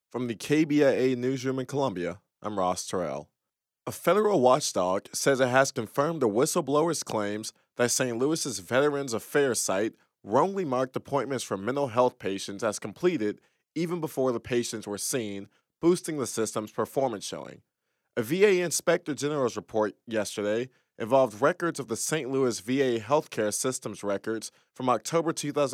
From the KBIA newsroom in Columbia, I'm Ross Terrell. A federal watchdog says it has confirmed the whistleblower's claims that St. Louis's Veterans Affairs site wrongly marked appointments for mental health patients as completed even before the patients were seen, boosting the system's performance showing. A VA Inspector General's report yesterday involved records of the St. Louis VA healthcare system's records from October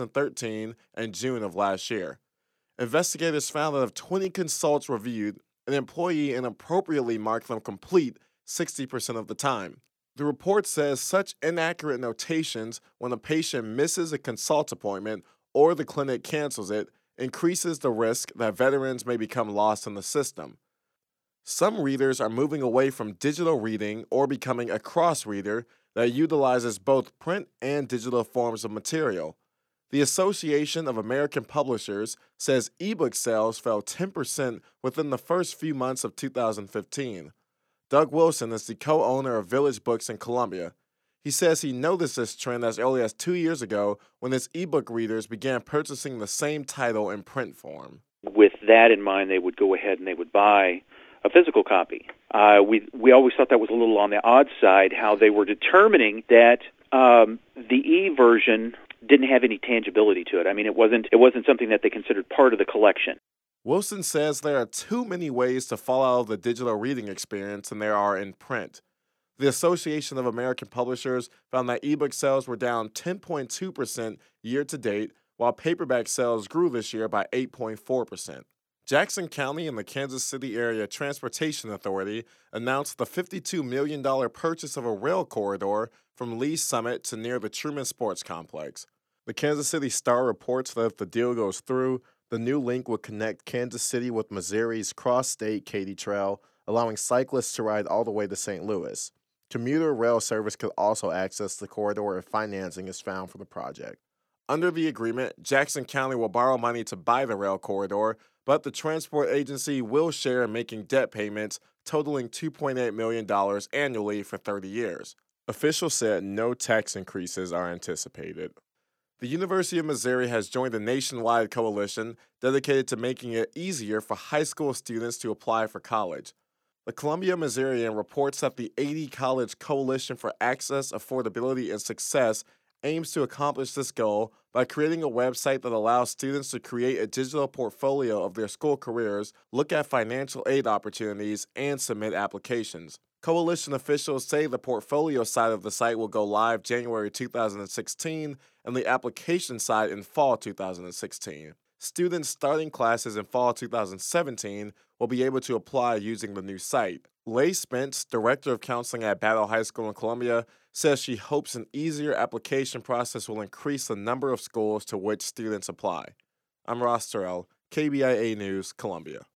2013 and June of last year. Investigators found that of 20 consults reviewed, an employee inappropriately marked them complete 60% of the time. The report says such inaccurate notations when a patient misses a consult appointment or the clinic cancels it increases the risk that veterans may become lost in the system. Some readers are moving away from digital reading or becoming a cross reader that utilizes both print and digital forms of material. The Association of American Publishers says ebook sales fell 10% within the first few months of 2015. Doug Wilson is the co-owner of Village Books in Columbia. He says he noticed this trend as early as 2 years ago when his ebook readers began purchasing the same title in print form. With that in mind, they would go ahead and they would buy a physical copy. We always thought that was a little on the odd side, how they were determining that the e-version didn't have any tangibility to it. I mean, it wasn't something that they considered part of the collection. Wilson says there are too many ways to fall out of the digital reading experience than there are in print. The Association of American Publishers found that ebook sales were down 10.2% year to date, while paperback sales grew this year by 8.4%. Jackson County and the Kansas City Area Transportation Authority announced the $52 million purchase of a rail corridor from Lee's Summit to near the Truman Sports Complex. The Kansas City Star reports that if the deal goes through, the new link would connect Kansas City with Missouri's Cross-State Katy Trail, allowing cyclists to ride all the way to St. Louis. Commuter rail service could also access the corridor if financing is found for the project. Under the agreement, Jackson County will borrow money to buy the rail corridor, but the transport agency will share in making debt payments totaling $2.8 million annually for 30 years. Officials said no tax increases are anticipated. The University of Missouri has joined a nationwide coalition dedicated to making it easier for high school students to apply for college. The Columbia Missourian reports that the 80 College Coalition for Access, Affordability, and Success aims to accomplish this goal by creating a website that allows students to create a digital portfolio of their school careers, look at financial aid opportunities, and submit applications. Coalition officials say the portfolio side of the site will go live January 2016 and the application side in fall 2016. Students starting classes in fall 2017 will be able to apply using the new site. Leigh Spence, director of counseling at Battle High School in Columbia, says she hopes an easier application process will increase the number of schools to which students apply. I'm Ross Terrell, KBIA News, Columbia.